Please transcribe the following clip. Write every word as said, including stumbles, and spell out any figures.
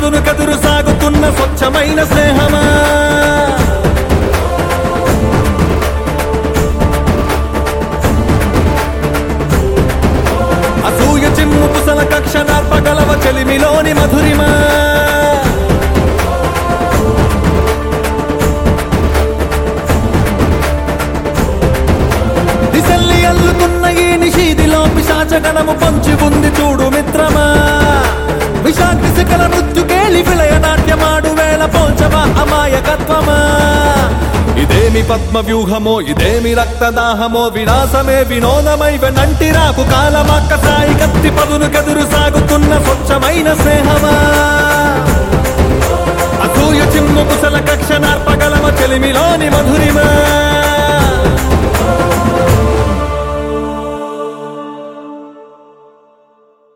పదును కదురు సాగుతున్న స్వచ్ఛమైన స్నేహమా అసూయ చిమ్ము కుశల కక్ష నార్పగలవ చెలిమిలోని మధురిమా దిశల్ని అల్లుతున్న ఈ నిషీదిలో పిశాచగణము పొంచి ఉంది చూడు మిత్రమా విషాగ్ని శిఖల మృత్యుకేళి విలయ నాట్యమాడు వేళ పోల్చవా అమాయకత్వమా ఇదేమి పద్మ వ్యూహమో ఇదేమి రక్తదాహమో వినాశమే వినోదమై వెనంటి రాకు కాలమాక్క సాయి కత్తి పదును కదురు సాగుతున్న స్వచ్ఛమైన స్నేహమా అసూయ చిమ్ము కుశల కక్ష నార్పగలవ చెలిమిలోని మధురిమా